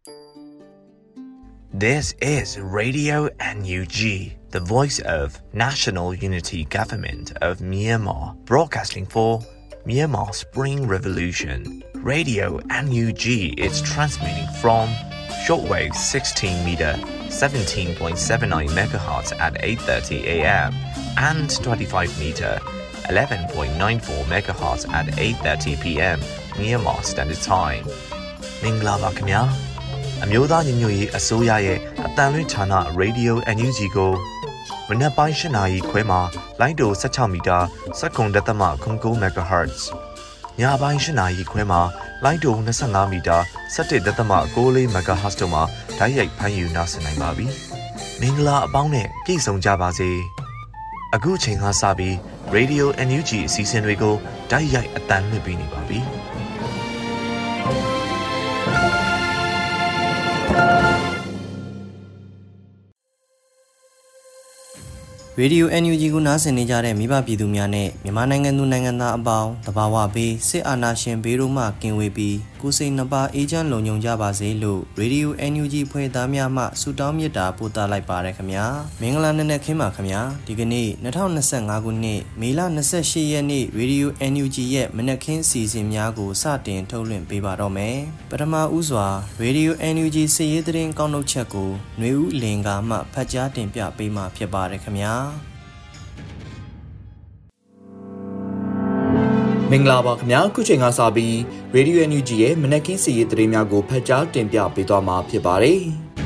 This is Radio NUG, the voice of National Unity Government of Myanmar, broadcasting for Myanmar Spring Revolution. Radio NUG is transmitting from shortwave 16 meter 17.79 MHz at 8:30 AM and 25 meter 11.94 MHz at 8:30 PM Myanmar Standard Time. မင်္ဂလာပါခင်ဗျာအမျိုးသားညီညွတ်ရေးအစိုးရရဲ့အတန်လွင့်ဌာန Radio NUG ကိုမနက်ပိုင်း8 နာရီခွဲမှာလိုင်းတို16မီတာ7.9 MHz ညပိုင်း8 နာရီခွဲမှာလိုင်းတို25မီတာ17.6 MHz တို့မှာဓာတ်ရိုက်ဖမ်းယူနိုင်နိုင်ပါပြီမင်္ဂလာအပေါင်းနဲ့ပြည့်စုံကြပါစေအခုချိန်ကစပြီး Radio NUG အစီအစဉ်တွေကိုဓာတ်ရိုက်အတန်လွှင့်ပေးနေပါပြီရေဒီယို NUG ကိုနားဆင်နေကြတဲ့မိဘပြည်သူများနဲ့မြန်မာနိုင်ငံသူနိုင်ငံသားအပေါင်းတဘာဝဘေးစစ်အာဏာရှင်ဘေးတို့မှကင်းဝေးပြီးကိုယ်စိတ်နှပါအေးချမ်းလုံခြုံကြပါစေလို့ရေဒီယို NUG ဖွဲ့သားများမှဆုတောင်းမေတ္တာပို့သလိုက်ပါရခင်ဗျာမင်္ဂလာနံနက်ခင်းပါခင်ဗျာဒီကနေ့2025ခုနှစ်မေလ28ရက်နေ့ရေဒီယို NUG ရဲ့မနက်ခင်းစီစဉ်များကိုစတင်ထုတ်လွှင့်ပေးပါတော့မယ်ပထမဦးစွာရေဒီယို NUG စစ်ရေးသတင်းကောက်နှုတ်ချက်ကိုຫນွေဦးလင်ကာမှဖတ်ကြားတင်ပြပေးမှာဖြစ်ပါတယ်ခင်ဗျာမင်္ဂလာပါခင်ဗျာခုချိန်ကစပြီး Radio NUG ရဲ့မနက်ခင်းစီရေးသတင်းများကိုဖတ်ကြားတင်ပြပေးသွားမှာဖြစ်ပါတယ်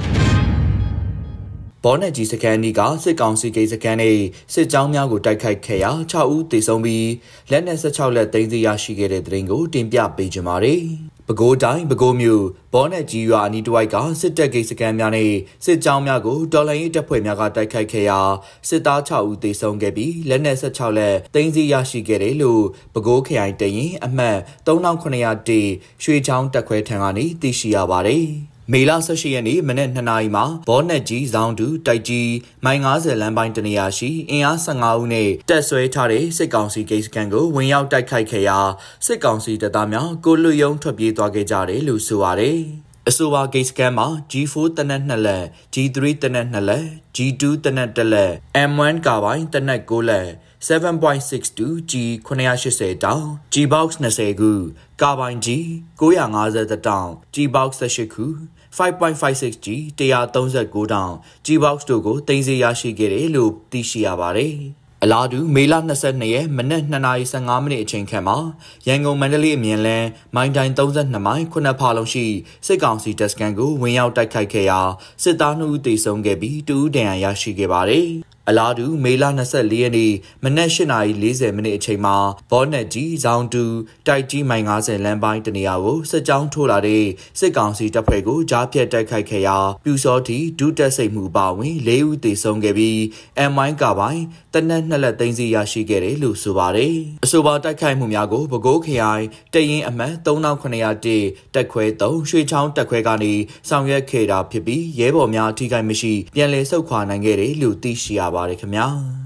။ဘော်နက်ကြီးစကန်ဒီကစစ်ကောင်စီဂိတ်စကန်နဲ့စစ်ကြောင်းများကိုတိုက်ခိုက်ခဲ့ရာ6ဦးသေဆုံးပြီးလက်နက်16လက်သိမ်းဆည်းရရှိခဲ့တဲ့သတင်းကိုတင်ပြပေးကြပါမယ်။ပဲခူးတိုင်းပဲခူးမြို့ဘော်နက်ကြီးရွာအနီးတစ်ဝိုက်ကစစ်တပ်ဂိတ်စကန်များနဲ့စစ်ကြောင်းများကိုတော်လှန်ရေးတပ်ဖွဲ့များကတိုက်ခိုက်ခဲ့ရာစစ်သား6ဦးသေဆုံးခဲ့ပြီးလက်နက်16လက်သိမ်းဆည်းရရှိခဲ့တယ်လို့ပဲခူးခရိုင်တရင်အမှတ်3901ရွှေချောင်းတပ်ခွဲထံကနေသိရှိရပါတယ်။မေလ18ရက်နေ့မနက်2 နာရီမှာဘောနက်ကြီးဇောင်းတူတိုက်ကြီးမိုင်90လမ်းပိုင်းတနေရာရှိအင်အား15ဦးနဲ့တက်ဆွဲထားတဲ့စစ်ကောင်စီဂိတ်စကန်ကိုဝင်ရောက်တိုက်ခိုက်ခဲ့ရာစစ်ကောင်စီတပ်သားများကိုလွတ်ရုံထွက်ပြေးသွားခဲ့ကြတယ်လို့ဆိုပါတယ်။အဆိုပါဂိတ်စကန်မှာ G4 တနက်2လက် G3 တနက်2လက် G2 တနက်1လက် M1 ကာဘိုင်တနက်9လက်7.62 G 980တောင် G box 20ခုကာဘိုင် G 950တောင် G box 18ခု5.56G 139တောင် G box တို့ကိုတင်စီရရှိခဲ့တယ်လို့သိရှိရပါတယ်။အလားတူမေလ22ရက်မနက်2:15မိနစ်အချိန်ခန့်မှာရန်ကုန်မန္တလေးအမြင့်လန်းမိုင်တိုင်း32မိုင်9ဖာလုံးရှိစစ်ကောင်စီတပ်စခန်းကိုဝင်ရောက်တိုက်ခိုက်ခဲ့ရာစစ်သား2ဦးသေဆုံးခဲ့ပြီး2ဦးဒဏ်ရာရရှိခဲ့ပါတယ်။အလားတူမေလ24ရက်နေ့မနက်8:40မိနစ်အချိန်မှာဘောနက်ကြီးဇောင်းတူတိုက်ကြီးမိုင်90လမ်းပိုင်းတနေရာကိုစစ်ကြောင်းထိုးလာတဲ့စစ်ကောင်စီတပ်ဖွဲ့ကိုကြားဖြတ်တိုက်ခိုက်ခဲ့ရာပြူစောတီဒုတက်စိတ်မှုပါဝင်4ဦးသေဆုံးခဲ့ပြီး M1 ကပိုင်းတနက်2လက်သိမ်းဆည်းရရှိခဲ့တယ်လို့ဆိုပါတယ်။အဆိုပါတိုက်ခိုက်မှုများကိုပဲခူးခရိုင်တရင်အမှတ်3901တက်ခွဲ3ရွှေချောင်းတက်ခွဲကနေဆောင်ရွက်ခဲ့တာဖြစ်ပြီးရဲဘော်များအထိခိုက်မရှိပြန်လည်ဆုတ်ခွာနိုင်ခဲ့တယ်လို့သိရှိရပါတယ်ခင်ဗျာ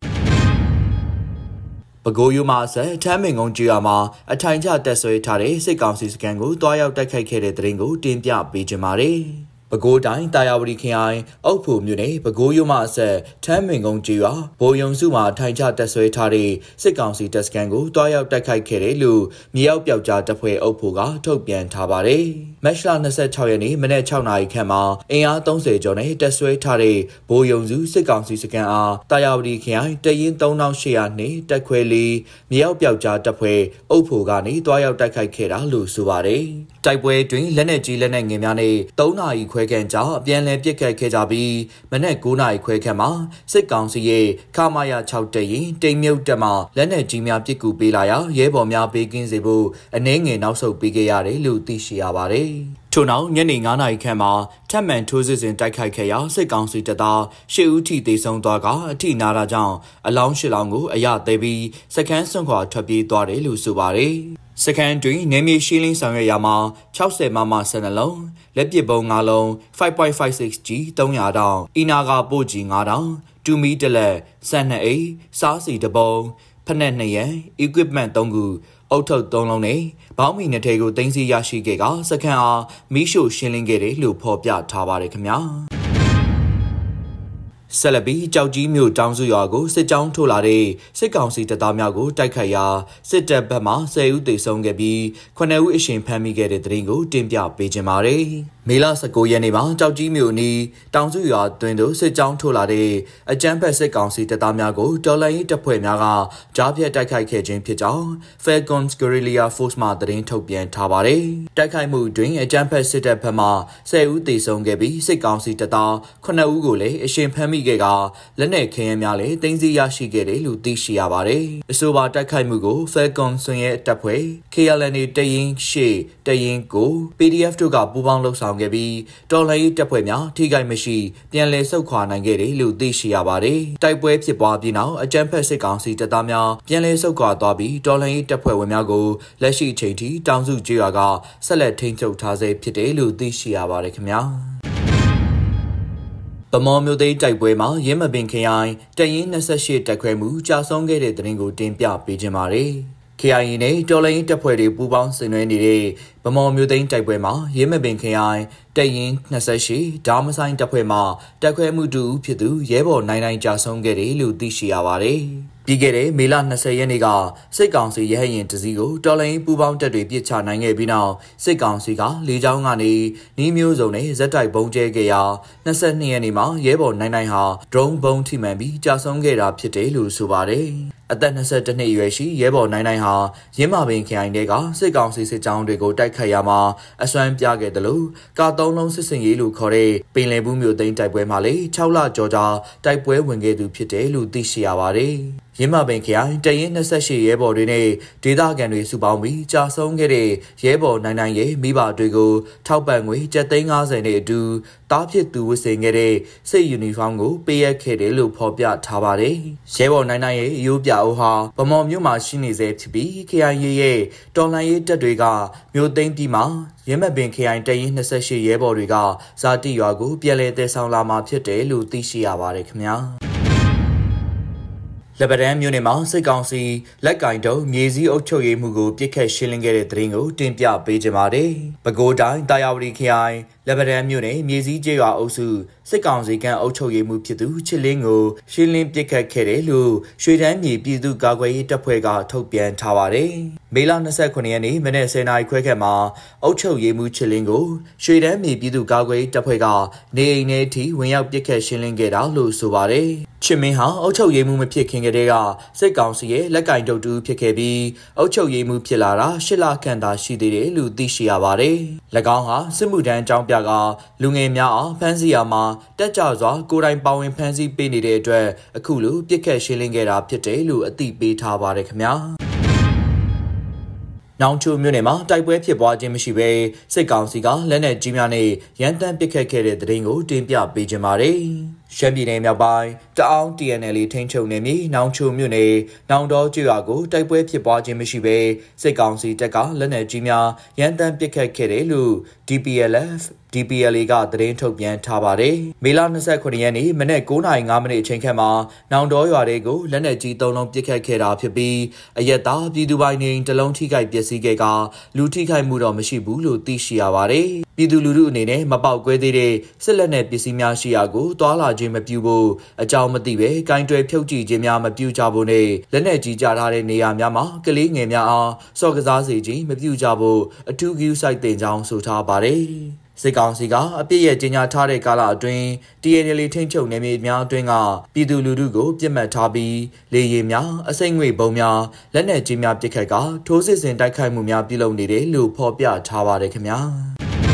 ပဲခူးရိုးမှာဆက်ထမ်းမင်ကုန်းကျွာမှာအထိုင်ကျတက်ဆွဲထားတဲ့စစ်ကောင်စီစခန်းကိုတွားရောက်တိုက်ခိုက်ခဲ့တဲ့တဲ့ရင်ကိုတင်ပြပေးကြပါမယ်ပဲခူးတိုင်းတာယာဝတီခရိုင်အုတ်ဖို့မြို့နယ်ပဲခူးရိုးမှာဆက်ထမ်းမင်ကုန်းကျွာဘိုးယုံစုမှာထိုင်ကျတက်ဆွဲထားတဲ့စစ်ကောင်စီတပ်စခန်းကိုတွားရောက်တိုက်ခိုက်ခဲ့တယ်လို့မြေအောက်ပြောက်ကြားတပ်ဖွဲ့အုတ်ဖို့ကထုတ်ပြန်ထားပါတယ်မတ်လ26ရက်နေ့မနက်6နာရီခန့်မှာအင်အား30ကျော်နဲ့တက်ဆွဲထားတဲ့ဘိုးယုံစုစစ်ကောင်စီစခန်းအားတာယာဝတီခရိုင်တရင်3800နဲ့တက်ခွဲ4မြေအောက်ပြောက်ကြားတပ်ဖွဲ့အုတ်ဖို့ကနေတွားရောက်တိုက်ခိုက်ခဲ့တာလို့ဆိုပါတယ်တိုက်ပွဲတွင်လက်နက်ကြီးလက်နက်ငယ်များနဲ့3နာရီခွဲခန့်ကြာအပြန်လည်ပစ်ခတ်ခဲ့ကြပြီးမနက်9နာရီခွဲခန့်မှာစစ်ကောင်စီရဲ့ခမာယာ6တပ်ရင်တိမ်မြုပ်တပ်မှလက်နက်ကြီးများပစ်ကူပေးလာရာရဲဘော်များပေးကင်းစေဖို့အနှဲငယ်နောက်ဆုတ်ပေးခဲ့ရတယ်လို့သိရှိရပါတယ်။ထို့နောက်ညနေ9နာရီခန့်မှာထပ်မံထိုးစစ်ဆင်တိုက်ခိုက်ခဲ့ရာစစ်ကောင်စီတပ်သား10ဦးထိသေဆုံးသွားကအထိနာတာကြောင့်အလောင်း10လောင်းကိုအရသေးပြီးစခန်းစွန့်ခွာထွက်ပြေးသွားတယ်လို့ဆိုပါတယ်။စခန်းတွင်နေမြေရှင်းလင်းဆောင်ရွက်ရာမှာ60မမ12လုံးလက်ပစ်ပုံ9လုံး 5.56G 300တောင်အီနာဂါပို့ကြီး9တောင်တူမီတလက်12အိတ်စားစီတပုံဖက်နဲ့2ရန် equipment 3ခုအုတ်ထုတ်3လုံးနဲ့ဘောင်းမီနှစ်ထည်ကိုသိမ်းဆည်းရရှိခဲ့ကစခန်းအားမီးရှို့ရှင်းလင်းခဲ့တယ်လို့ဖော်ပြထားပါတယ်ခင်ဗျာဆက်လက်ပြီးကြောက်ကြီးမြို့တောင်စုရွာကိုစစ်ကြောင်းထိုးလာတဲ့စစ်ကောင်စီတပ်သားများကိုတိုက်ခိုက်ရာစစ်တပ်ဘက်မှ10ဦးသေဆုံးခဲ့ပြီး9ဦးအရှင်ဖမ်းမိခဲ့တဲ့တဲ့ရင်ကိုတင်ပြပေးခြင်းပါတယ်။မေလ19ရက်နေ့မှာကြောက်ကြီးမြို့အနီးတောင်စုရွာတွင်သို့စစ်ကြောင်းထိုးလာတဲ့အကြမ်းဖက်စစ်ကောင်စီတပ်သားများကိုတော်လှန်ရေးတပ်ဖွဲ့များကကြားဖြတ်တိုက်ခိုက်ခဲ့ခြင်းဖြစ်ကြောင်း Falcons Guerrilla Force မှသတင်းထုတ်ပြန်ထားပါတယ်။တိုက်ခိုက်မှုတွင်အကြမ်းဖက်စစ်တပ်ဘက်မှ10ဦးသေဆုံးခဲ့ပြီးစစ်ကောင်စီတပ်သား9ဦးကိုလည်းအရှင်ဖမ်းမိခဲ့ကလက်နက်ခဲယမ်းများလည်းတင်စီရရှိခဲ့တယ်လို့သိရှိရပါတယ်။အဆိုပါတိုက်ခိုက်မှုကို Falcon ဆွန်ရဲ့တပ်ဖွဲ့ KLNA တရင်ရှေ့တရင်ကို PDF တို့ကပူးပေါင်းလှုပ်ဆောင်ခဲ့ပြီးတော်လှန်ရေးတပ်ဖွဲ့များထိခိုက်မရှိပြန်လည်ဆုတ်ခွာနိုင်ခဲ့တယ်လို့သိရှိရပါတယ်။တိုက်ပွဲဖြစ်ပွားပြီးနောက်အကြမ်းဖက်စစ်ကောင်စီတပ်သားများပြန်လည်ဆုတ်ခွာသွားပြီးတော်လှန်ရေးတပ်ဖွဲ့ဝင်များကိုလက်ရှိအချိန်ထိတောင်စုကျေးရွာကဆက်လက်ထိန်းချုပ်ထားဆဲဖြစ်တယ်လို့သိရှိရပါတယ်ခင်ဗျာ။ဗမော်မြို့သိမ်းတိုက်ပွဲမှာရင်းမပင်ခရိုင်တရင်28တက်ခွဲမှုကြာဆုံးခဲ့တဲ့တဲ့ရင်ကိုတင်ပြပေးခြင်းပါတယ်။ KIA နဲ့တော်လှန်ရေးတပ်ဖွဲ့တွေပူးပေါင်းဆင်နွှဲနေတဲ့ဗမော်မြို့သိမ်းတိုက်ပွဲမှာရင်းမပင်ခရိုင်တရင်28ဒါမဆိုင်တပ်ဖွဲ့မှတက်ခွဲမှုတူဖြစ်သူရဲဘော်နိုင်ကြာဆုံးခဲ့တယ်လို့သိရှိရပါတယ်။ပြီးခဲ့တဲ့မေလ20ရက်နေ့ကစစ်ကောင်စီရဟရင်တစည်းကိုတော်လှန်ရေးပူးပေါင်းတပ်တွေပစ်ချနိုင်ခဲ့ပြီးနောက်စစ်ကောင်စီကလေကြောင်းကနေနီးမျိုးစုံနဲ့ဇက်တိုက်ပုံကျဲခဲ့ရာ22ရက်နေ့မှာရဲဘော်နိုင်ဟာဒရုန်းဘုံထိမှန်ပြီးကြာဆုံးခဲ့တာဖြစ်တယ်လို့ဆိုပါတယ်။အသက်22နှစ်အရွယ်ရှိရဲဘော်နိုင်ဟာရင်းမာပင်ခရိုင်တဲကစစ်ကောင်စီစစ်ကြောင်းတွေကိုတိုက်ခတ်ရမှာအစွမ်းပြခဲ့တယ်လို့ကာ3လုံးစစ်စင်ရေးလို့ခေါ်တဲ့ပင်လယ်ဘူးမြို့သိမ်းတိုက်ပွဲမှာလေ6လကျော်ကြာတိုက်ပွဲဝင်ခဲ့သူဖြစ်တယ်လို့သိရှိရပါတယ်။ရင်းမပင်ခရိုင်တရင်28ရဲဘော်တွေနဲ့ဒေသခံတွေစုပေါင်းပြီးကြာဆုံးခဲ့တဲ့ရဲဘော်နိုင်ရဲ့မိဘတွေကိုထောက်ပံ့ငွေ750နဲ့အတူတားဖြစ်သူဝတ်ဆင်ခဲ့တဲ့စစ်ယူနီဖောင်းကိုပေးအပ်ခဲ့တယ်လို့ဖော်ပြထားပါတယ်။ရဲဘော်နိုင်ရဲ့အယိုးပြအိုးဟာဗမော်မြို့မှာရှိနေစေဖြစ်ပြီးခရိုင်ရဲ့တော်လှန်ရေးတပ်တွေကမြို့သိမ်းပြီးမှရင်းမပင်ခရိုင်တရင်28ရဲဘော်တွေကဇာတိရွာကိုပြန်လည်တည်ဆောင်လာမှာဖြစ်တယ်လို့သိရှိရပါတယ်ခင်ဗျာ။လက်ပံတန်းမြို့နယ်မှာစစ်ကောင်စီလက်ကင်တုံးမြေစည်းအုပ်ချုပ်ရေးမှုကိုပြစ်ခတ်ရှင်းလင်းခဲ့တဲ့တဲ့ရင်ကိုတင်ပြပေးကြပါမယ်။ပဲခူးတိုင်းတာယာဝတီခရိုင်လက်ပံတန်းမြို့နယ်မြေစည်းကျေးရွာအုပ်စုစစ်ကောင်စီကအုပ်ချုပ်ရေးမှုဖြစ်သူချစ်လင်းကိုရှင်းလင်းပြစ်ခတ်ခဲ့တယ်လို့ရွှေတန်းမြေပြည်သူ့ကာကွယ်ရေးတပ်ဖွဲ့ကထုတ်ပြန်ထားပါတယ်။မေလ29ရက်နေ့မနက်10:00နာရီခွဲခန့်မှာအုပ်ချုပ်ရေးမှုချစ်လင်းကိုရွှေတန်းမြေပြည်သူ့ကာကွယ်ရေးတပ်ဖွဲ့ကနေအိမ်ထဲထိဝင်ရောက်ပြစ်ခတ်ရှင်းလင်းခဲ့တာလို့ဆိုပါတယ်။ချစ်မင်းဟာအုပ်ချုပ်ရေးမှုမဖြစ်ခင်ကတည်းကစစ်ကောင်စီရဲ့လက်ကင်တုပ်တူဖြစ်ခဲ့ပြီးအုပ်ချုပ်ရေးမှုဖြစ်လာတာ8လခန့်သာရှိသေးတယ်လို့သိရှိရပါတယ်။၎င်းဟာစစ်မှုထမ်းအကြောင်းပြကလူငယ်များအောင်ဖမ်းဆီးရမှာတက်ကြစွာကိုယ်တိုင်ပါဝင်ဖမ်းဆီးပေးနေတဲ့အတွက်အခုလိုပြစ်ခတ်ရှင်းလင်းခဲ့တာဖြစ်တယ်လို့အသိပေးထားပါတယ်ခင်ဗျာ။နောင်ချိုမြို့နယ်မှာတိုက်ပွဲဖြစ်ပွားခြင်းမရှိဘဲစစ်ကောင်စီကလက်နက်ကြီးများနဲ့ရန်တမ်းပစ်ခတ်ခဲ့တဲ့တဲ့ရင်ကိုတင်ပြပေးကြပါမယ်။ရှမ်းပြည်နယ်မြောက်ပိုင်းတအောင်း TNL ထိန်းချုပ်နယ်မြေနောင်ချိုမြို့နယ်နောင်တော်ကျွာကိုတိုက်ပွဲဖြစ်ပွားခြင်းမရှိဘဲစစ်ကောင်စီတပ်ကလက်နက်ကြီးများရန်တမ်းပစ်ခတ်ခဲ့တယ်လို့ DPLA ကသတင်းထုတ်ပြန်ထားပါတယ်။မေလ29ရက်နေ့မနက်9:05မိနစ်အချိန်ခန့်မှာနောင်တော်ရွာတွေကိုလက်နက်ကြီး3လုံးပစ်ခတ်ခဲ့တာဖြစ်ပြီးအရက်သားပြည်သူပိုင်းနေတစ်လုံးထိခိုက်ပျက်စီးခဲ့ကလူထိခိုက်မှုတော့မရှိဘူးလို့သိရှိရပါတယ်။ပြည်သူလူထုအနေနဲ့မပေါက်ကွဲသေးတဲ့စစ်လက်နက်ပစ္စည်းများရှိရာကိုတွာလာခြင်းမပြုဖို့အကြောင်းမသိပဲကင်တွယ်ဖြုတ်ကြည့်ခြင်းများမပြုကြဖို့နဲ့လက်နက်ကြီးကြားထားတဲ့နေရာများမှာကလေးငယ်များအားစော့ကစားစေခြင်းမပြုကြဖို့အထူးဂရုစိုက်သင့်ကြောင်းဆိုထားပါတယ်။စစ်ကောင်စီကအပြစ်ရဲ့ကြီးညာထားတဲ့ကာလအတွင်း TNL ထိန်းချုပ်နယ်မြေများအတွင်းကပြည်သူလူထုကိုပြစ်မှတ်ထားပြီးလေယာဉ်များအစိမ့်ငွေပုံများလက်နက်ကြီးများပစ်ခတ်ကထိုးစစ်ဆင်တိုက်ခိုက်မှုများပြုလုပ်နေတယ်လို့ဖော်ပြထားပါတယ်ခင်ဗျာ။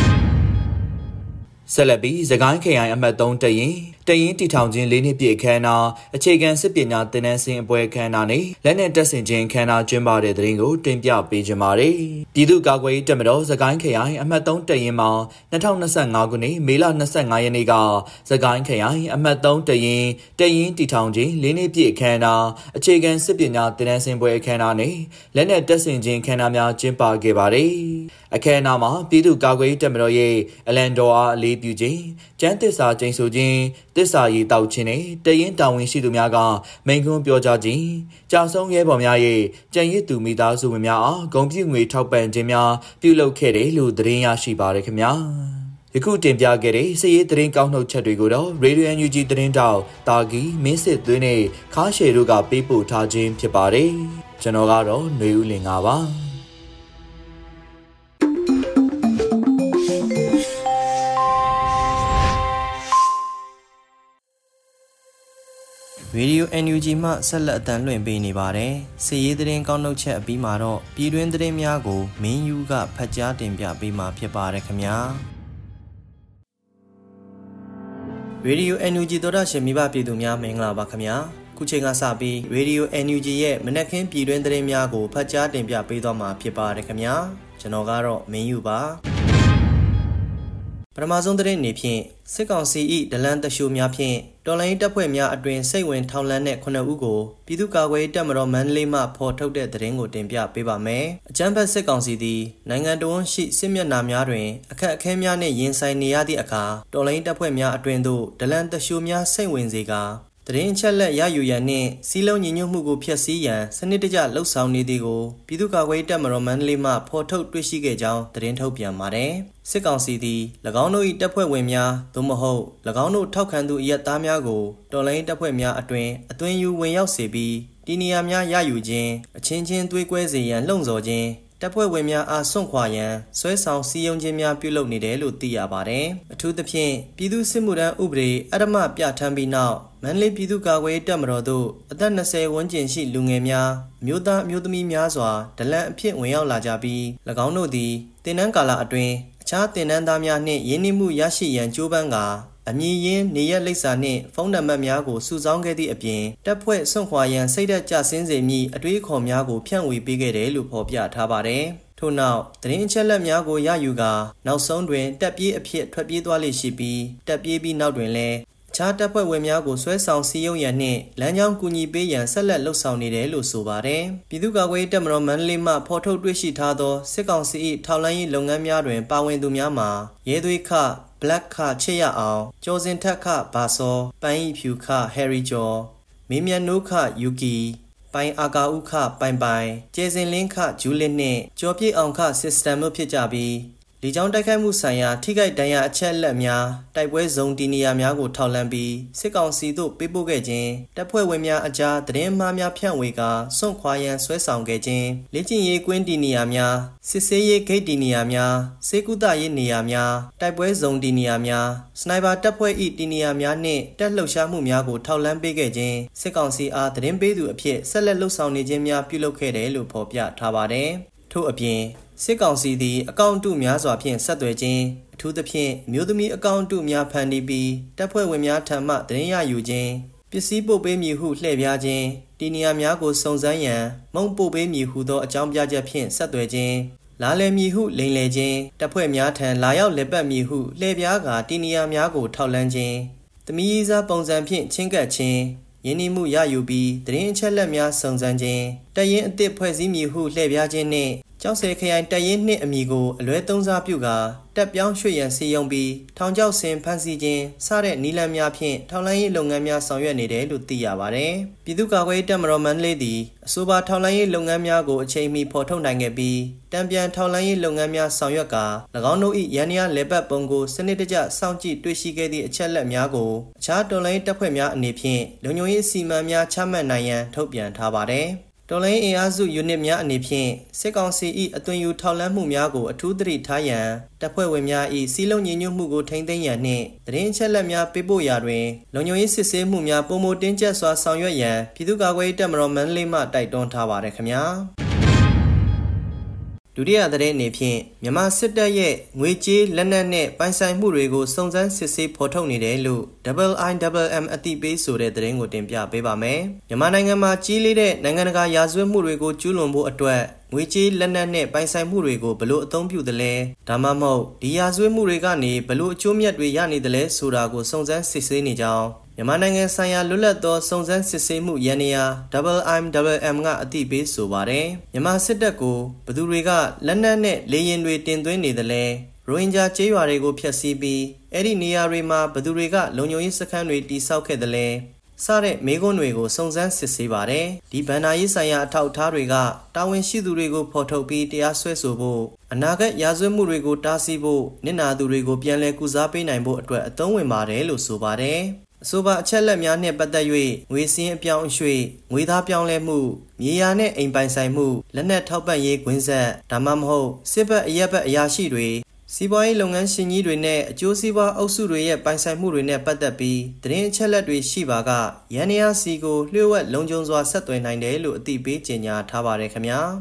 ဆက်လက်ပြီးစကိုင်းခရိုင်အမှတ်3တရင်တီထောင်ခြင်း၄နှစ်ပြည့်အခမ်းအနားအခြေခံစစ်ပညာသင်တန်းဆင်းအပွဲအခမ်းအနားနဲ့လက်နက်တပ်ဆင်ခြင်းအခမ်းအနားကျင်းပတဲ့တဲ့ရင်ကိုတင်ပြပေးကြပါမယ်။ပြည်သူ့ကာကွယ်ရေးတပ်မတော်စကိုင်းခရိုင်အမှတ်3တရင်မှာ2025ခုနှစ်မေလ25ရက်နေ့ကစကိုင်းခရိုင်အမှတ်3တရင်တီထောင်ခြင်း၄နှစ်ပြည့်အခမ်းအနားအခြေခံစစ်ပညာသင်တန်းဆင်းပွဲအခမ်းအနားနဲ့လက်နက်တပ်ဆင်ခြင်းအခမ်းအနားများကျင်းပခဲ့ပါတယ်။အခမ်းအနားမှာပြည်သူ့ကာကွယ်ရေးတပ်မတော်ရဲ့အလံတော်အားအလေးပြုခြင်းကျန်းသစ္စာကျိန်ဆိုခြင်းသစ္စာရေးတောက်ခြင်းနဲ့တရင်တာဝန်ရှိသူများကမိန့်ခွန်းပြောကြားခြင်းကြာဆုံးရဲဘော်များရဲ့ကြံရစ်သူမိသားစုဝင်များအားဂုဏ်ပြုငွေထောက်ပံ့ခြင်းများပြုလုပ်ခဲ့တယ်လို့သတင်းရရှိပါရခင်ဗျာယခုတင်ပြခဲ့တဲ့စည်ရေးသတင်းကောက်နှုတ်ချက်တွေကိုတော့ Radio NUG သတင်းတောက်တာဂီမင်းစစ်သွင်းနဲ့ခါရှယ်တို့ကပေးပို့ထားခြင်းဖြစ်ပါတယ်ကျွန်တော်ကတော့ຫນွေဦးလင်ပါ Radio NUG မှဆက်လက်အသံလွှင့်ပေးနေပါတယ်။စည်ရေးသတင်းကောက်နှုတ်ချက်အပြီးမှာတော့ပြည်တွင်းသတင်းများကိုမင်းယူကဖတ်ကြားတင်ပြပေးမှာဖြစ်ပါတယ်ခင်ဗျာ။ Radio NUG သောတာရှင်မိဘပြည်သူများမင်္ဂလာပါခင်ဗျာ။ခုချိန်ကစပြီး Radio NUG ရဲ့မနက်ခင်းပြည်တွင်းသတင်းများကိုဖတ်ကြားတင်ပြပေးသွားမှာဖြစ်ပါတယ်ခင်ဗျာ။ကျွန်တော်ကတော့မင်းယူပါ။ပထမဆုံးသတင်းအနေဖြင့်စစ်ကောင်စီ၏ဒလန်တရှိုးများဖြင့်တော်လိုင်းတပ်ဖွဲ့များအတွင်စိတ်ဝင်ထောင်လန်းတဲ့9ဦးကိုပြည်သူ့ကာကွယ်ရေးတပ်မတော်မန္တလေးမှဖော်ထုတ်တဲ့သတင်းကိုတင်ပြပေးပါမယ်။အကြမ်းဖက်စစ်ကောင်စီသည်နိုင်ငံတော်ရှိစစ်မျက်နှာများတွင်အခက်အခဲများနှင့်ရင်ဆိုင်နေရသည့်အခါတော်လိုင်းတပ်ဖွဲ့များအတွင်သို့ဒလန်တရှိုးများစိတ်ဝင်စေကာသတင်းချက်လက်ရယူရန်နှင့်စီးလုံးညီညွတ်မှုကိုဖျက်ဆီးရန်စနစ်တကျလှုပ်ဆောင်နေသည်ကိုပြည်သူ့ကာကွယ်ရေးတပ်မတော်မန္တလေးမှဖော်ထုတ်တွေ့ရှိခဲ့ကြောင်းသတင်းထုတ်ပြန်ပါတယ်။စစ်ကောင်စီသည်၎င်းတို့၏တပ်ဖွဲ့ဝင်များသို့မဟုတ်၎င်းတို့ထောက်ခံသူအရက်သားများကိုတော်လိုင်းတပ်ဖွဲ့များအတွင်အသွင်ယူဝင်ရောက်စေပြီးတီနီယာများရယူခြင်းအချင်းချင်းသွေးကွဲစေရန်လှုံ့ဆော်ခြင်းတပ်ဖွဲ့ဝင်များအားစွန့်ခွာရန်ဆွဲဆောင်စည်းရုံးခြင်းများပြုလုပ်နေတယ်လို့သိရပါတယ်။အထူးသဖြင့်ပြည်သူ့စစ်မှုထမ်းဥပဒေအဓမ္မပြဋ္ဌာန်းပြီးနောက်မန္တလေးပြည်သူ့ကာကွယ်ရေးတပ်မတော်သို့အသက်20ဝန်းကျင်ရှိလူငယ်များအမျိုးသားအမျိုးသမီးများစွာဒလန်အဖြစ်ဝင်ရောက်လာကြပြီး၎င်းတို့သည်တင်နန်းကာလအတွင်းအခြားတင်နန်းသားများနှင့်ယင်းနှိမှုရရှိရန်ကြိုးပမ်းကာအမည်ရင်းနေရက်လိပ်စာနှင့်ဖုန်းနံပါတ်များကိုစုဆောင်းခဲ့သည့်အပြင်တပ်ဖွဲ့စွန့်ခွာရန်စိတ်ဓာတ်ကျဆင်းစေမည့်အတွေးအခေါ်များကိုဖြန့်ဝေပေးခဲ့တယ်လို့ဖော်ပြထားပါတယ်။ထို့နောက်သတင်းအချက်အလက်များကိုရယူကာနောက်ဆုံးတွင်တပ်ပြေးအဖြစ်ထွက်ပြေးသွားလေရှိပြီးတပ်ပြေးပြီးနောက်တွင်လည်းအခြားတပ်ဖွဲ့ဝင်များကိုဆွဲဆောင်စည်းရုံးရန်နှင့်လမ်းကြောင်းကူညီပေးရန်ဆက်လက်လှုပ်ဆောင်နေတယ်လို့ဆိုပါတယ်။ပြည်သူ့ကာကွယ်ရေးတပ်မတော်မန္တလေးမှဖော်ထုတ်တွေ့ရှိထားသောစစ်ကောင်စီ၏ထောက်လှမ်းရေးလုပ်ငန်းများတွင်ပါဝင်သူများမှာရဲသွေးခBlack ခချစ်ရအောင်ကျော်စင်ထက်ခဘာစောပန်းဤဖြူခဟယ်ရီကျော်မင်းမြတ်နိုးခယူကီပိုင်အာကာဥခပိုင်ကျဲစင်လင်းခဂျူးလစ်နှင့်ကျော်ပြည့်အောင်ခစစ်စတမ်တို့ဖြစ်ကြပြီးလေကြောင်းတိုက်ခိုက်မှုဆိုင်ရာထိခိုက်ဒဏ်ရာအချက်အလက်များတိုက်ပွဲဇုံတီနီယာများကိုထောက်လှမ်းပြီးစစ်ကောင်စီသို့ပေးပို့ခဲ့ခြင်းတပ်ဖွဲ့ဝင်များအကြားသတင်းမှားများဖြန့်ဝေကာစွန့်ခွာရန်ဆွဲဆောင်ခဲ့ခြင်းလေ့ကျင့်ရေးကွင်းတီနီယာများစစ်ဆေးရေးဂိတ်တီနီယာများစေကုသရေးနေရာများတိုက်ပွဲဇုံတီနီယာများစနိုက်ပါတပ်ဖွဲ့၏တီနီယာများနှင့်တပ်လှုပ်ရှားမှုများကိုထောက်လှမ်းပေးခဲ့ခြင်းစစ်ကောင်စီအားသတင်းပေးသူအဖြစ်ဆက်လက်လှုပ်ဆောင်နေခြင်းများပြုလုပ်ခဲ့တယ်လို့ဖော်ပြထားပါတယ်။ထို့အပြင်စစ်ကောင်စီသည်အကောင့်အတုများစွာဖြင့်ဆက်သွယ်ခြင်းအထူးသဖြင့်မျိုးသမီးအကောင့်အတုများဖန်တီးပြီးတပ်ဖွဲ့ဝင်များထံမှသတင်းရယူခြင်းပစ္စည်းပို့ပေးမည်ဟုလှည့်ပြားခြင်းတီနီယာများကိုစုံစမ်းရန်မုံပို့ပေးမည်ဟုသောအကြောင်းပြချက်ဖြင့်ဆက်သွယ်ခြင်းလာလည်မည်ဟုလိမ်လည်ခြင်းတပ်ဖွဲ့များထံလာရောက်လက်ပတ်မည်ဟုလှည့်ပြားကာတီနီယာများကိုထောက်လှမ်းခြင်းသမီးစားပုံစံဖြင့်ချင်းကပ်ခြင်းယင်းနှိမှုရယူပြီးသတင်းအချက်လက်များစုံစမ်းခြင်းတပ်ရင်းအသစ်ဖွဲ့စည်းမည်ဟုလှည့်ပြားခြင်းနှင့်ကျောက်ဆယ်ခရိုင်တပ်ရင်းနှင့်အမည်ကိုအလွဲသုံးစားပြုကာတပ်ပြောင်းရွှေ့ရန်စီယုံပြီးထောင်ချောက်ဆင်ဖမ်းဆီးခြင်းစတဲ့နည်းလမ်းများဖြင့်ထောက်လှမ်းရေးလုပ်ငန်းများဆောင်ရွက်နေတယ်လို့သိရပါတယ်။ပြည်သူ့ကာကွယ်ရေးတပ်မတော်မန္တလေးသည်အဆိုပါထောက်လှမ်းရေးလုပ်ငန်းများကိုအချိန်မီဖော်ထုတ်နိုင်ခဲ့ပြီးတံပြန်ထောက်လှမ်းရေးလုပ်ငန်းများဆောင်ရွက်ကာ၎င်းတို့၏ရန်ရာလေပတ်ပုံကိုစနစ်တကျစောင့်ကြည့်တွေ့ရှိခဲ့သည့်အချက်အလက်များကိုအခြားတော်လှန်ရေးတပ်ဖွဲ့များအနေဖြင့်လုံခြုံရေးစီမံများချမှတ်နိုင်ရန်ထုတ်ပြန်ထားပါတယ်။တော်လိုင်းအင်အားစုယူနစ်များအနေဖြင့်စစ်ကောင်စီ၏အသွင်ယူထောက်လှမ်းမှုများကိုအထူးသတိထားရန်တပ်ဖွဲ့ဝင်များ၏စီးလုံးညီညွတ်မှုကိုထိန်းသိမ်းရန်နှင့်သတင်းအချက်အလက်များပေးပို့ရာတွင်လုံခြုံရေးစစ်ဆေးမှုများပုံမတင်းကျပ်စွာဆောင်ရွက်ရန်ပြည်သူ့ကာကွယ်ရေးတပ်မတော်မန္တလေးမှတိုက်တွန်းထားပါရခင်ဗျာဒုတိယသတင်းအနေဖြင့်မြန်မာစစ်တပ်ရဲ့ငွေကြေးလက်နက်နဲ့ပိုင်ဆိုင်မှုတွေကိုစုံစမ်းစစ်ဆေးဖော်ထုတ်နေတယ်လို့ IIMM အသိပေးဆိုတဲ့သတင်းကိုတင်ပြပေးပါမယ်။မြန်မာနိုင်ငံမှာကြီးလေးတဲ့နိုင်ငံတကာရာဇဝတ်မှုတွေကိုကျူးလွန်ဖို့အတွက်ငွေကြေးလက်နက်နဲ့ပိုင်ဆိုင်မှုတွေကိုဘလို့အသုံးပြုသလဲဒါမှမဟုတ်ဒီရာဇဝတ်မှုတွေကနေဘလို့အကျိုးမြတ်တွေရနေသလဲဆိုတာကိုစုံစမ်းစစ်ဆေးနေကြောင်းမြန်မာနိုင်ငံဆိုင်ရာလွတ်လပ်သောစုံစမ်းစစ်ဆေးမှုရန်နေရာ IMMM ကအသိပေးဆိုပါတယ်မြန်မာစစ်တပ်ကိုဘသူတွေကလက်နက်နဲ့လေယာဉ်တွေတင်သွင်းနေတယ်လဲရိုဟင်ဂျာကျေးရွာတွေကိုဖျက်ဆီးပြီးအဲ့ဒီနေရာတွေမှာဘသူတွေကလုံခြုံရေးစခန်းတွေတိစောက်ခဲ့တယ်လဲစတဲ့မေးခွန်းတွေကိုစုံစမ်းစစ်ဆေးပါတယ်ဒီဗန္ဒာရေးဆိုင်ရာအထောက်အထားတွေကတာဝန်ရှိသူတွေကိုဖော်ထုတ်ပြီးတရားစွဲဆိုဖို့အနာဂတ်ရာဇဝတ်မှုတွေကိုတားဆီးဖို့နစ်နာသူတွေကိုပြန်လည်ကုစားပေးနိုင်ဖို့အတွက်အသုံးဝင်ပါတယ်လို့ဆိုပါတယ်အဆိုပါအချက်လက်များနှင့်ပတ်သက်၍ငွေစင်းအပြောင်းအရွှေ့ငွေသားပြောင်းလဲမှုမြေယာနှင့်အိမ်ပိုင်ဆိုင်မှုလက်နက်ထောက်ပံ့ရေးကွင်းဆက်ဒါမှမဟုတ်စစ်ဘက်အရက်ဘက်အရာရှိတွေစီးပွားရေးလုပ်ငန်းရှင်ကြီးတွေနဲ့အကျိုးစီးပွားအုပ်စုတွေရဲ့ပိုင်ဆိုင်မှုတွေနဲ့ပတ်သက်ပြီးသတင်းအချက်လက်တွေရှိပါကရန်နေရစီကိုလျှို့ဝှက်လုံခြုံစွာဆက်သွယ်နိုင်တယ်လို့အသိပေးကြေညာထားပါတယ်ခင်ဗျာ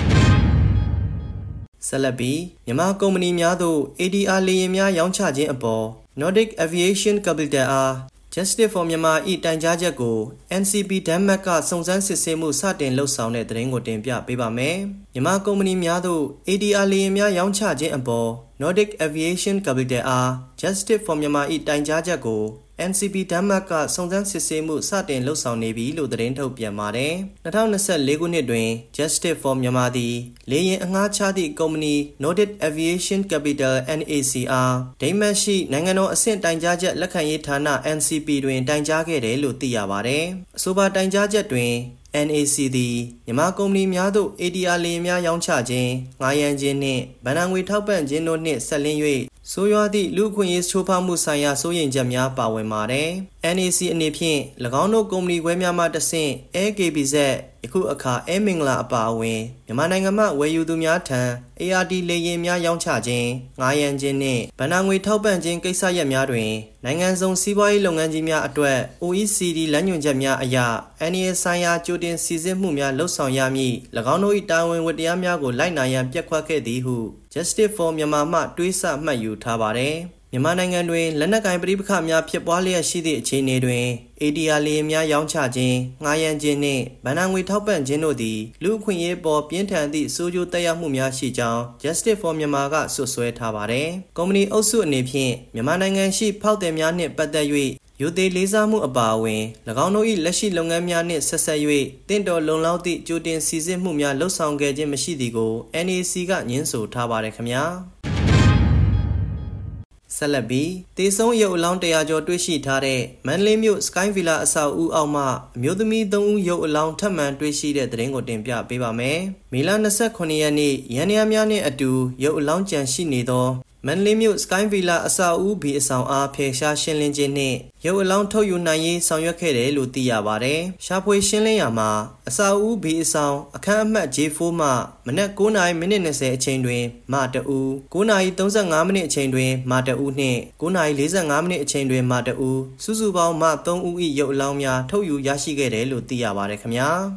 ဆက်လက်ပြီးမြန်မာကုမ္ပဏီများသို့ ADR လေယာဉ်များရောင်းချခြင်းအပေါ် Nordic Aviation Capital အား Justice for Myanmar ၏တိုင်ကြားချက်ကို NCP ဒန်းမတ်ကစုံစမ်းစစ်ဆေးမှုစတင်လှုပ်ဆောင်တဲ့သတင်းကိုတင်ပြပေးပါမယ်မြန်မာကုမ္ပဏီများသို့ ADR လေယာဉ်များရောင်းချခြင်းအပေါ် Nordic Aviation Capital အား Justice for Myanmar ၏တိုင်ကြားချက်ကိုNCP ဒန်းမတ်ကစုံစမ်းစစ်ဆေးမှုစတင်လှုပ်ဆောင်နေပြီလို့သတင်းထုတ်ပြန်ပါတယ်2024ခုနှစ်တွင် Justice for Myanmar သည်လေယာဉ်အငှားချသည့်ကုမ္ပဏီ Nordic Aviation Capital NACR ဒိန်းမတ်ရှိနိုင်ငံတော်အဆင့်တိုင်ကြားချက်လက်ခံရေးဌာန NCP တွင်တိုင်ကြားခဲ့တယ်လို့သိရပါတယ်အဆိုပါတိုင်ကြားချက်တွင်NAC သည်မြန်မာကုမ္ပဏီများသို့ ADR လေယာဉ်များရောင်းချခြင်းငှားရမ်းခြင်းနှင့်ဗဏ္ဍာငွေထောက်ပံ့ခြင်းတို့နှင့်ဆက်လင်း၍ဆိုးရွားသည့်လူ့အခွင့်အရေးချိုးဖောက်မှုဆိုင်ရာစိုးရိမ်ချက်များပါဝင်ပါတယ်။ NAC အနေဖြင့်၎င်းတို့ကုမ္ပဏီခွဲများမှတဆင့် AKBZ ယခုအခါမင်္ဂလာအပါအဝင်မြန်မာနိုင်ငံမှဝယ်ယူသူများထံ ARD လေယာဉ်များရောင်းချခြင်းငှားရမ်းခြင်းနှင့်ဗဏ္ဍာငွေထောက်ပံ့ခြင်းကိစ္စရပ်များတွင်နိုင်ငံစုံစီးပွားရေးလုပ်ငန်းကြီးများအတွက် OECD လမ်းညွှန်ချက်များအရ NAC ဆိုင်ရာကြိုတင်စီစစ်မှုများလှုပ်ဆောင်ရမည်၎င်းတို့၏တာဝန်ဝတ္တရားများကိုလိုက်နာရန်ပျက်ကွက်ခဲ့သည်ဟု Justice for Myanmar မှတွေးဆမှတ်ယူထားပါတယ်။မြန်မာနိုင်ငံတွင်လက်နက်ကိုင်ပဋိပက္ခများဖြစ်ပွားလျက်ရှိသည့်အခြေအနေတွင် ADR လေယာဉ်များရောင်းချခြင်းငှားရမ်းခြင်းနှင့်ဗဏ္ဍာငွေထောက်ပံ့ခြင်းတို့သည်လူ့အခွင့်အရေးပေါ်ပြင်းထန်သည့်ဆိုးကျိုးသက်ရောက်မှုများရှိကြောင်း Justice for Myanmar ကဆွဆွဲထားပါတယ်။ကုမ္ပဏီအုပ်စုအနေဖြင့်မြန်မာနိုင်ငံရှိဖောက်သည်များနှင့်ပတ်သက်၍ရိုသေလေးစားမှုအပါအဝင်၎င်းတို့၏လက်ရှိလုပ်ငန်းများနှင့်ဆက်ဆက်၍တင့်တော်လုံလောက်သည့်ကြိုတင်စီစစ်မှုများလှုပ်ဆောင်ခဲ့ခြင်းမရှိသည်ကို NAC ကညှင်းဆိုထားပါတယ်ခင်ဗျာဆက်လက်ပြီးတေဆုံးရုပ်အလောင်း100ကျော်တွေ့ရှိထားတဲ့မန္တလေးမြို့ Sky Villa အဆောက်အဦအောက်မှအမျိုးသမီး3ဦးရုပ်အလောင်းထပ်မံတွေ့ရှိတဲ့သတင်းကိုတင်ပြပေးပါမယ်။မေလ29ရက်နေ့ရန်ရများနှင့်အတူရုပ်အလောင်းကျန်ရှိနေသောမန္တလေးမြို့ Sky Villa အဆောက်အဦဘီအဆောင်အားဖယ်ရှားရှင်းလင်းခြင်းနှင့်ရုပ်အလောင်းထုတ်ယူနိုင်ရေးဆောင်ရွက်ခဲ့တယ်လို့သိရပါတယ်။ရှာဖွေရှင်းလင်းရာမှာအဆောက်အဦဘီအဆောင်အခန်းအမှတ် J4 မှမနက်9:20မိနစ်အချိန်တွင်မတဦး9:35မိနစ်အချိန်တွင်မတဦးနှင့်9:45မိနစ်အချိန်တွင်မတဦးစုစုပေါင်းမ3ဦး၏ရုပ်အလောင်းများထုတ်ယူရရှိခဲ့တယ်လို့သိရပါတယ်ခင်ဗျာ။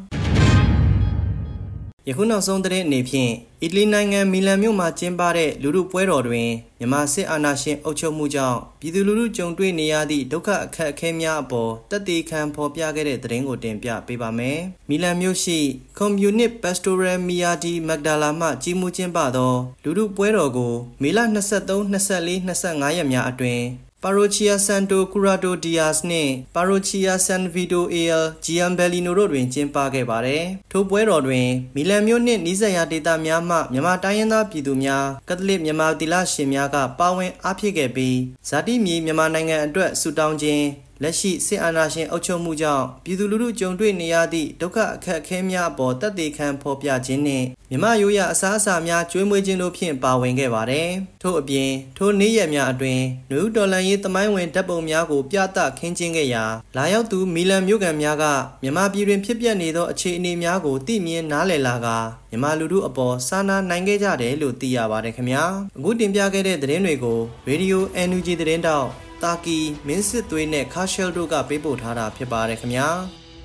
ယခုနောက်ဆုံးသတင်းအနေဖြင့်အီတလီနိုင်ငံမီလန်မြို့မှာကျင်းပတဲ့လူထုပွဲတော်တွင်မြန်မာစစ်အာဏာရှင်အုပ်ချုပ်မှုကြောင့်ပြည်သူလူထုကြုံတွေ့နေရသည့်ဒုက္ခအခက်အခဲများအပေါ်သက်သေခံဖော်ပြခဲ့တဲ့သတင်းကိုတင်ပြပေးပါမယ်။မီလန်မြို့ရှိ Communit Pastoral Mia di Magdala မှကြီးမှုကျင်းပသောလူထုပွဲတော်ကိုမေလ23, 24, 25ရက်များအတွင်းParroquia Santo Curado Diaz နှင့် Parroquia San Vito al Giambellino တို့တွင်ကျင်းပခဲ့ပါတယ်။ထိုပွဲတော်တွင်မီလန်မြို့နှင့်နီးစပ်ရာဒေသများမှမြန်မာတိုင်းရင်းသားပြည်သူများကက်သလစ်မြန်မာသီလရှင်များကပါဝင်အားဖြည့်ခဲ့ပြီးဇာတိမြေမြန်မာနိုင်ငံအတွက်ဆုတောင်းခြင်းလက်ရှိစစ်အာဏာရှင်အုပ်ချုပ်မှုကြောင့်ပြည်သူလူထုကြုံတွေ့နေရသည့်ဒုက္ခအခက်အခဲများအပေါ်သက်သေခံဖော်ပြခြင်းနှင့်မြန်မာရိုးရာအစားအစာများကျွေးမွေးခြင်းတို့ဖြင့်ပါဝင်ခဲ့ပါတယ်။ထို့အပြင်ထိုနေ့ရက်များအတွင်းနယူးတော်လန်ရေးသမိုင်းဝင်ဓာတ်ပုံများကိုပြသခင်းကျင်းခဲ့ရာလာရောက်သူမီလန်မြို့ခံများကမြန်မာပြည်တွင်ဖြစ်ပျက်နေသောအခြေအနေများကိုသိမြင်နားလည်လာကမြန်မာလူထုအပေါ်စာနာနိုင်ခဲ့ကြတယ်လို့သိရပါတယ်ခင်ဗျာ။အခုတင်ပြခဲ့တဲ့သတင်းတွေကို Radio NUG သတင်းတောက်တာကီမင်းစစ်သွေးနဲ့ခါရှယ်တို့ကပေးပို့ထားတာဖြစ်ပါတယ်ခင်ဗျာ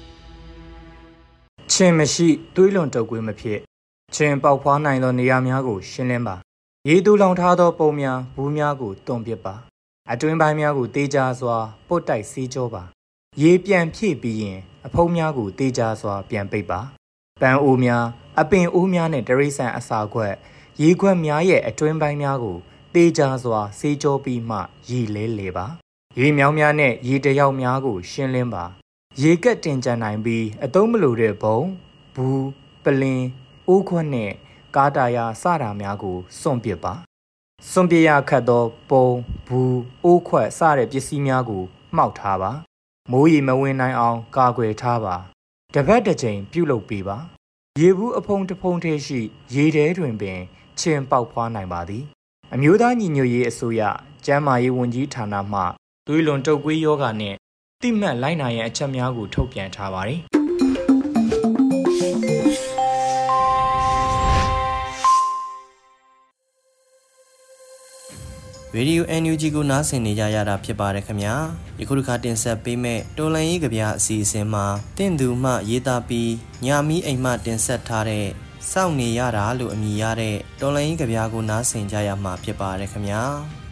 ချင်းမရှိသွေးလွန်တုပ်ကွေးမဖြစ်ချင်းပေါက်ဖွားနိုင်သောနေရာများကိုရှင်းလင်းပါရေတူလောင်ထားသောပုံများဘူးများကိုတွန်းပစ်ပါအတွင်းပိုင်းများကိုတေးကြစွာပုတ်တိုက်စီးကြောပါရေပြန်ဖြည့်ပြီးရင်အဖုံးများကိုတေးကြစွာပြန်ပိတ်ပါပန်းအိုးများအပင်အိုးများနဲ့တရိษံအစာခွက်ရေခွက်များရဲ့အတွင်းပိုင်းများကိုတေးကြစွာဆေးကြောပြီးမှရေလဲလေပါရေမြောင်းများနဲ့ရေတရောက်များကိုရှင်းလင်းပါရေကက်တင်ကြံနိုင်ပြီးအသုံးမလိုတဲ့ဘုံဘူးပလင်းအိုးခွက်နဲ့ကားတာယာစတာများကိုစွန့်ပစ်ပါစွန့်ပစ်ရခတ်သောပုံဘူးအိုးခွက်စတဲ့ပစ္စည်းများကိုမှောက်ထားပါမိုးရေမဝင်နိုင်အောင်ကာကွယ်ထားပါတပတ်တစ်ချိန်ပြုလုပ်ပေးပါရေဘူးအဖုံတစ်ဖုံထဲရှိရေထဲတွင်ပင်ချင်းပေါက်ဖွားနိုင်ပါသည်အမျိုးသားညီညွတ်ရေးအစိုးရကျန်းမာရေးဝန်ကြီးဌာနမှသွေးလွန်တုပ်ကွေးယောဂနဲ့တိမှတ်လိုက်နာရန်အချက်များကိုထုတ်ပြန်ထားပါတယ်ရေဒီယို NUG ကိုနားဆင်နေကြရတာဖြစ်ပါတယ်ခင်ဗျာယခုတစ်ခါတင်ဆက်ပေးမယ့်တော်လန်ရေးကြပြအစီအစဉ်မှာတင့်သူမှရေးသားပြီးညာမီးအိမ်မှတင်ဆက်ထားတဲ့စောင့်နေရတာလို့အမည်ရတဲ့တော်လန်ရေးကြပြကိုနားဆင်ကြရမှာဖြစ်ပါတယ်ခင်ဗျာ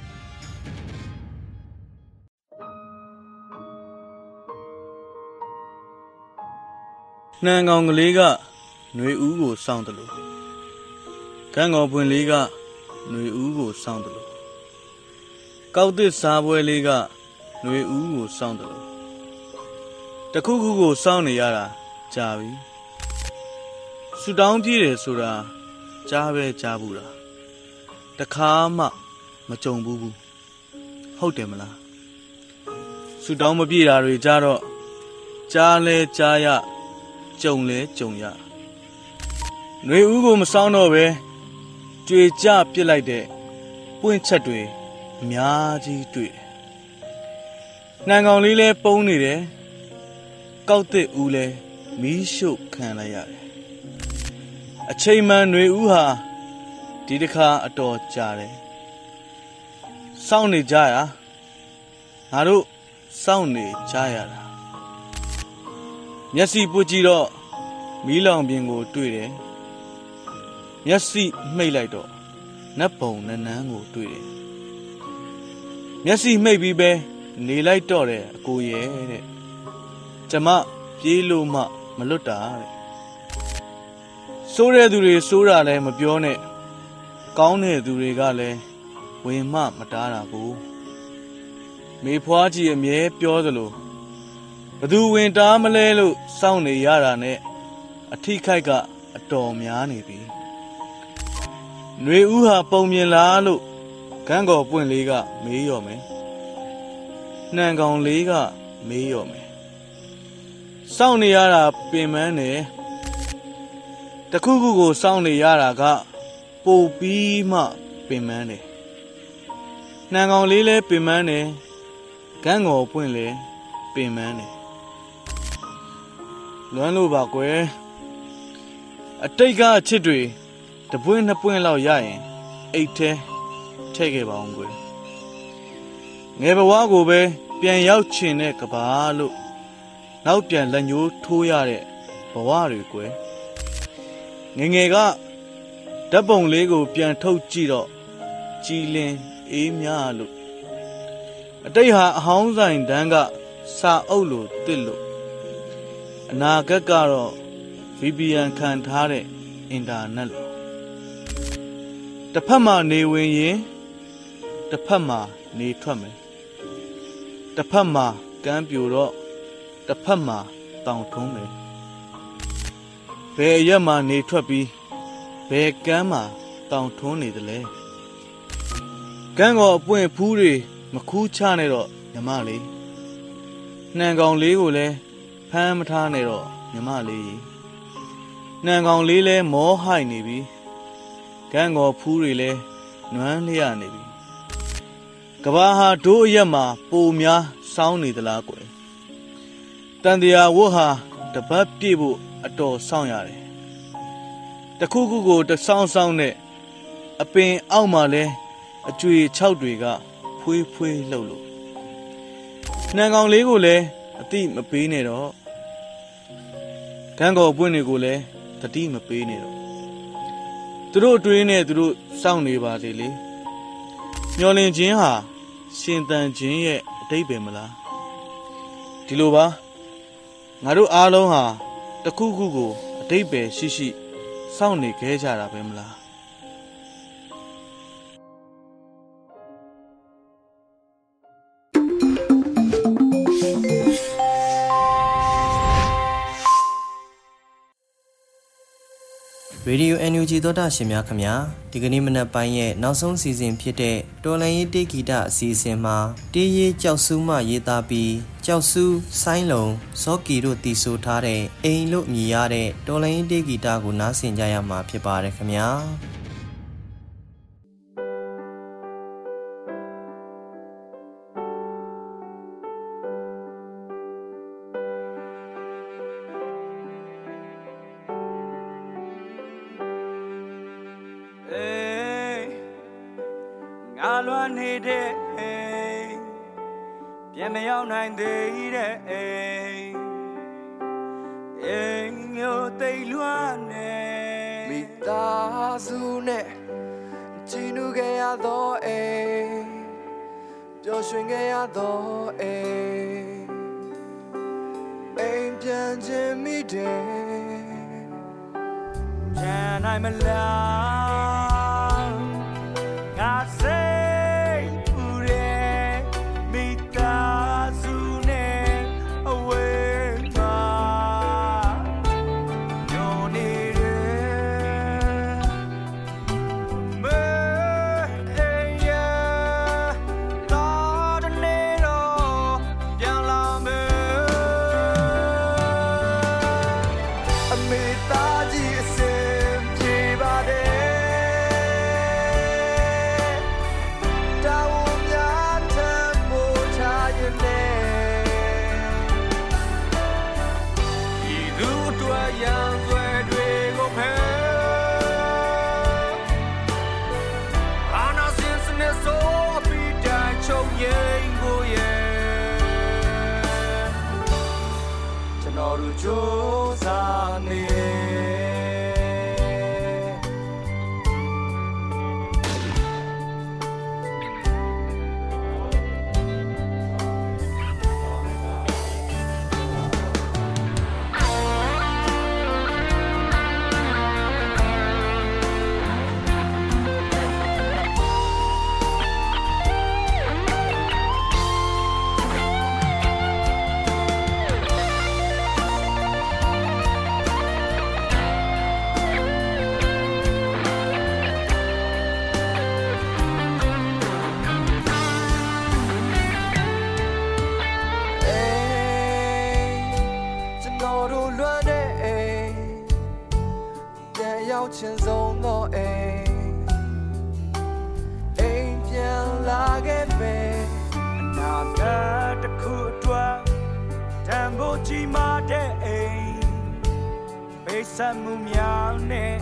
နှံကောင်ကလေးကຫນွေဦးကိုစောင့်တယ်လို့ကန်းကောင်ပွင့်လေးကຫນွေဦးကိုစောင့်တယ်လို့ကောက်သစ်စားပွဲလေးကຫນွေဦးကိုစောင့်တယ်လို့တခုခုကိုစောင့်နေရတာကြာပြီဆူတောင်းပြေးတယ်ဆိုတာကြားပဲကြားဘူးလားတခါမှမကြုံဘူးဟုတ်တယ်မလားဆူတောင်းမပြေးတာတွေကြတော့ကြားလဲကြားရကြုံလဲကြုံရຫນွေဦးကိုမစောင်းတော့ပဲကြွေကြပစ်လိုက်တဲ့ပွင့်ချက်တွေအများကြီးတွေ့တယ်နှံကောင်လေးလဲပုံးနေတယ်ကောက်တစ်ဦးလဲမီးရှို့ခံလိုက်ရတယ်အချိန်မှန်ຫນွေဦးဟာဒီတစ်ခါအတော်ကြာတယ်စောင့်နေကြရငါတို့စောင့်နေကြရတာမျက်စိပွကြည့်တော့မီးလောင်ပြင်ကိုတွေ့တယ်မျက်စိမှိတ်လိုက်တော့နတ်ပုံနန်းနန်းကိုတွေ့တယ်မျက်စိမှိတ်ပြီးပဲနေလိုက်တော့တယ်အကိုရဲ့တဲ့ကျမပြေးလို့မှမလွတ်တာတဲ့စိုးတဲ့သူတွေစိုးတာလည်းမပြောနဲ့ကောင်းတဲ့သူတွေကလည်းဝင်မှမတားတာကိုမေဖွားကြီးအမြဲပြောသလိုဘသူဝင်တားမလဲလို့စောင့်နေရတာနဲ့အထိခိုက်ကအတော်များနေပြီຫນွေဦးဟာပုံမြင်လားလို့ကန်းကော်ပွင့်လေးကမေးရော်မယ်နှံကောင်လေးကမေးရော်မယ်စောင့်နေရတာပင်ပန်းတယ်တခုခုကိုစောင့်နေရတာကပိုပြီးမှပင်ပန်းတယ်နှံကောင်လေးလဲပင်ပန်းတယ်ကန်းကော်ပွင့်လဲပင်ပန်းတယ်လွမ်းလို့ပါကွယ်အတိတ်ကအချစ်တွေတပွင့်နှစ်ပွင့်လောက်ရရင်အိတ်ထဲထည့်ခဲ့ပါအောင်ကွယ်ငယ်ဘဝကိုပဲပြန်ရောက်ချင်တဲ့ကဘာလို့နောက်ပြန်လက်ညှိုးထိုးရတဲ့ဘဝတွေကွယ်ငယ်ငယ်ကဓာတ်ပုံလေးကိုပြန်ထုတ်ကြည့်တော့ကြည်လင်အေးမြလို့အတိတ်ဟာအဟောင်းဆိုင်တန်းကစာအုပ်လိုတစ်လို့အနာဂတ်ကတော့ VPN ခံထားတဲ့အင်တာနက်လို့တစ်ဖက်မှာနေဝင်ရင်တစ်ဖက်မှာနေထွက်မယ်တစ်ဖက်မှာကမ်းပြိုတော့တစ်ဖက်မှာတောင်ထုံးမယ်ဘယ်အရက်မှာနေထွက်ပြီးဘယ်ကမ်းမှာတောင်ထုံးနေသလဲကမ်းကောအပွင့်ဖူးတွေမခူးချနဲ့တော့ညီမလေးနှံကောင်လေးကိုလည်းဖမ်းမထားနဲ့တော့ညီမလေးနှံကောင်လေးလဲမောဟိုက်နေပြီကန်းကောဖူးတွေလဲနွမ်းလျက်နေပြီကဘာဟာဒိုးအရက်မှာပိုများစောင်းနေသလားကွယ်တန်တရားဝတ်ဟာတပတ်ပြည့်ဖို့အတော်စောင့်ရတယ်တခုခုကိုတဆောင်းဆောင်းနဲ့အပင်အောက်မှာလဲအကျွေ၆တွေကဖွေးဖွေးလှုပ်လို့နှံကောင်လေးကိုလည်းအတိမပေးနဲ့တော့ကန်းကောပွင့်တွေကိုလည်းတတိမပေးနဲ့တော့သူတို့အတွင်းနဲ့သူတို့စောင့်နေပါစေလေမျောလင့်ခြင်းဟာရှင်သန်ခြင်းရဲ့အတိတ်ပဲမလားဒီလိုပါငါတို့အားလုံးဟာတခုခုကိုအတိတ်ပဲရှိရှိစောင့်နေခဲ့ကြတာပဲမလား Radio NUG သောတာရှင်များခင်ဗျာဒီကနေ့မနက်ပိုင်းရဲ့နောက်ဆုံးစီစဉ်ဖြစ်တဲ့တော်လန်ရေးတေးဂီတအစီအစဉ်မှာတေးရေးကြောက်စုမှရေးသားပြီးကြောက်စုဆိုင်းလုံးဇော်ကီတို့တီဆိုထားတဲ့အိမ်လို့မြည်ရတဲ့တော်လန်ရေးတေးဂီတကိုနားဆင်ကြရမှာဖြစ်ပါတယ်ခင်ဗျာအလွမ်းနေတဲ့ပြန်မရောက်နိုင်သေးတဲ့အိမ်မျိုးတိတ်လွမ်းနေမိသားစုနဲ့ချီနူခဲ့ရသောအိမ်ပျော်ရွှင်ခဲ့ရသောအိမ်ပြန်ခြင်းမိတယ်ပြန်နိုင်မလားငါစိတ်ပူတယ်မိသားစုနဲ့အဝေးမှာညိုနေတယ်မေးရတော့တဲ့နေတော့ပြန်လာမယ်အမေသားကြီးအစင်ပြေပါတယ်ကြိုးစားနေချင်ဆုံးသောအိမ်ပြန်လာခဲ့မယ်အနာဂတ်တစ်ခုအတွက်တန်ဖိုးကြီးမားတဲ့အိမ်ပေးဆက်မှုများနဲ့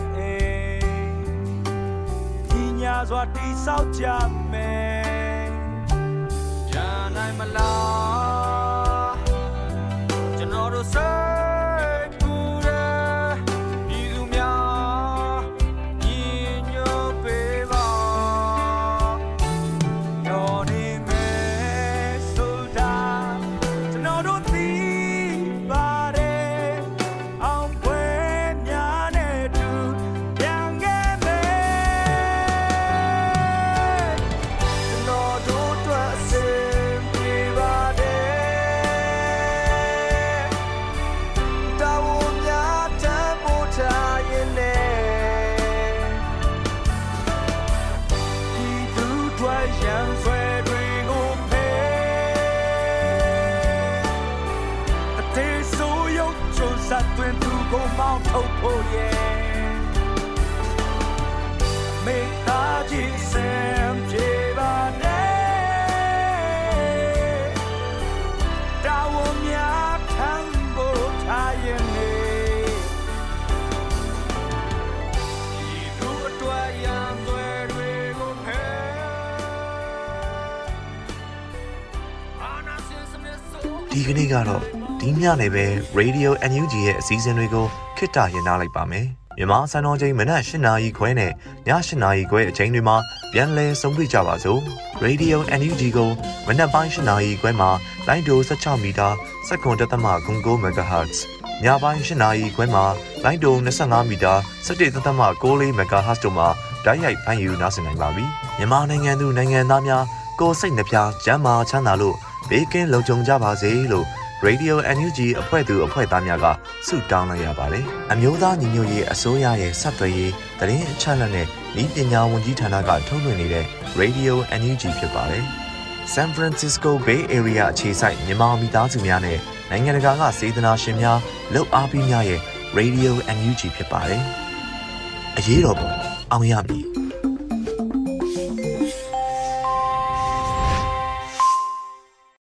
ဒီညာစွာတိဆောက်ကြမယ်ပြန်နိုင်မလားကျွန်တော်တို့စိတ်ပူတယ်ပြည်သူများထုတ်ဖို့ရဲ့မိသားကြီးစံပြေပါနဲ့တာဝန်များထမ်းဖို့ထားရင်ဒီသူအတွက်ရံသွဲတွေကိုဖဲဒီကနေ့ကတော့ဒီညနေပဲ Radio NUG ရဲ့အစည်းအဝေးတွေကိုခਿੱတရနာလိုက်ပါမယ်။မြန်မာစံတော်ချိန်မနက်၈နာရီခွဲနဲ့ည၈နာရီခွဲအချိန်တွေမှာပြန်လည်ဆုံတွေ့ကြပါစို့။ Radio NUG ကိုမနက်ပိုင်း၈နာရီခွဲမှာလိုင်းဒို16မီတာ7.9 MHz ညပိုင်း၈နာရီခွဲမှာလိုင်းဒို25မီတာ17.6 MHz တို့မှာဓာတ်ရိုက်ဖမ်းယူနားဆင်နိုင်ပါပြီ။မြန်မာနိုင်ငံသူနိုင်ငံသားများကိုယ်စိတ်နှပြကျန်းမာချမ်းသာလို့ဘေးကင်းလုံခြုံကြပါစေလို့ Radio NUG အဖွဲ့သူအဖွဲ့သားများကဆုတောင်းလိုက်ရပါတယ်။အမျိုးသားညီညွတ်ရေးအစိုးရရဲ့စက်သွယ်ရေးသတင်းအချက်အလက်နဲ့ဤပညာဝန်ကြီးဌာနကထုတ်လွှင့်နေတဲ့ Radio NUG ဖြစ်ပါတယ်။ San Francisco Bay Area အခြေစိုက်မြန်မာမိသားစုများနဲ့နိုင်ငံတကာကစေတနာရှင်များလုပ်အားပေးများရဲ့ Radio NUG ဖြစ်ပါတယ်။အရေးတော်ပုံအောင်ရမည်